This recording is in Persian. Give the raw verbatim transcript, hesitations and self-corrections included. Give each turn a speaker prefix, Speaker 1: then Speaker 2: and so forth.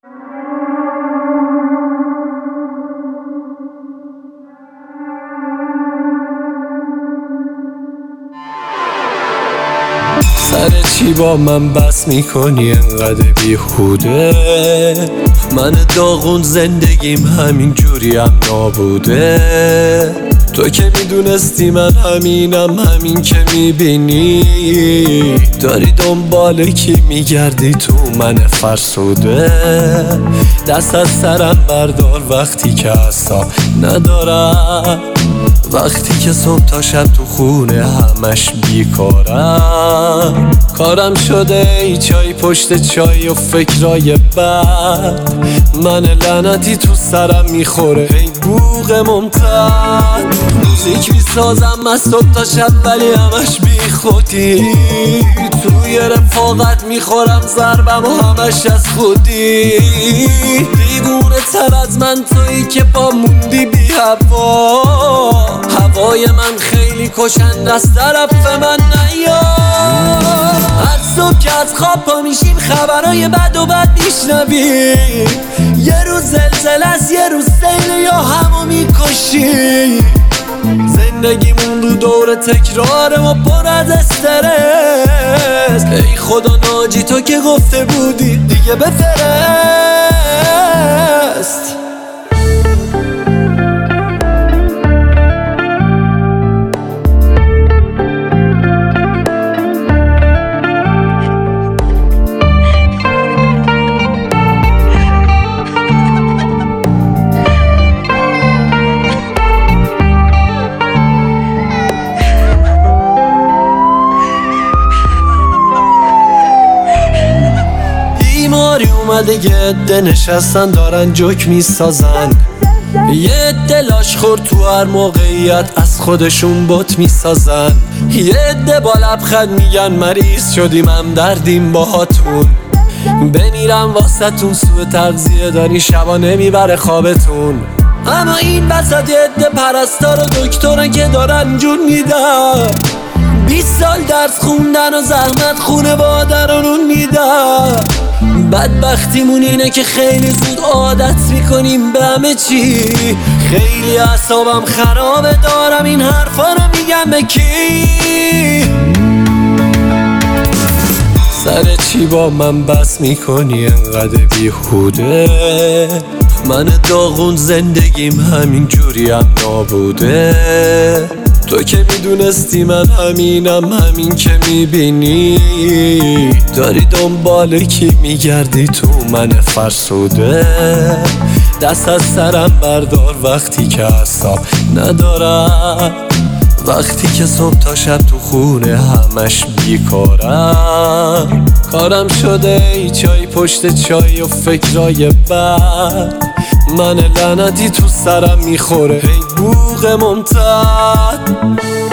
Speaker 1: سر چی با من بس میکنی انقدر بیهوده؟ من داغون زندگیم همین جوری هم نابوده. تو که میدونستی من همینم، همین که میبینی داری دنبال کی میگردی تو من فرسوده. دست از سرم بردار وقتی که اصلا ندارم، وقتی که صبح تا شب تو خونه همش بیکارم. کارم شده ای چای پشت چای و فکرای بد، من لعنتی تو سرم میخوره ای بوق ممتد. موزیک میسازم از صبح تا شب ولی همش بی خودی، توی رفاقت میخورم ضربم و همش از خودی. دیوونه تر از من تویی که با موندی بی هوا، هوای من خیلی کشنده از طرف من نیا. هر صبح که از خواب پا میشیم خبرهای بد و بد میشنویم، یه روز زلزله است یه روز سیل یا همو میکشیم. زندگیمون رو دور تکراره و پر از استرس، ای خدا ناجی تو که گفته بودی دیگه بفرست. اومده یه عده نشستن دارن جوک میسازن، یه عده لاش خور تو هر موقعیت از خودشون بت میسازن، یه عده با لبخند میگن مریض شدیم هم دردیم باهاتون. بمیرم واسه تون سوء تغذیه داری شبا نمیبره خوابتون. اما این وسط یه عده پرستار و دکترن که دارن جون میدن، بیست سال درس خوندن و زحمت خونه با درانون میدن. بدبختیمون اینه که خیلی زود عادت میکنیم به همه چی. خیلی اعصابم خرابه دارم این حرفا رو میگم به کی؟ سر چی با من بس میکنی انقدر بیهوده؟ من داغون زندگیم همین جوری هم نابوده. تو که میدونستی من همینم، همین که میبینی داری دنبال کی میگردی تو من فرسوده. دست از سرم بردار وقتی که اصلا ندارم، وقتی که صبح تا شب تو خونه همش بیکارم. کارم شده ای چای پشت چای و فکرای بد، من لعنتی تو سرم میخوره ای بوق ممتد.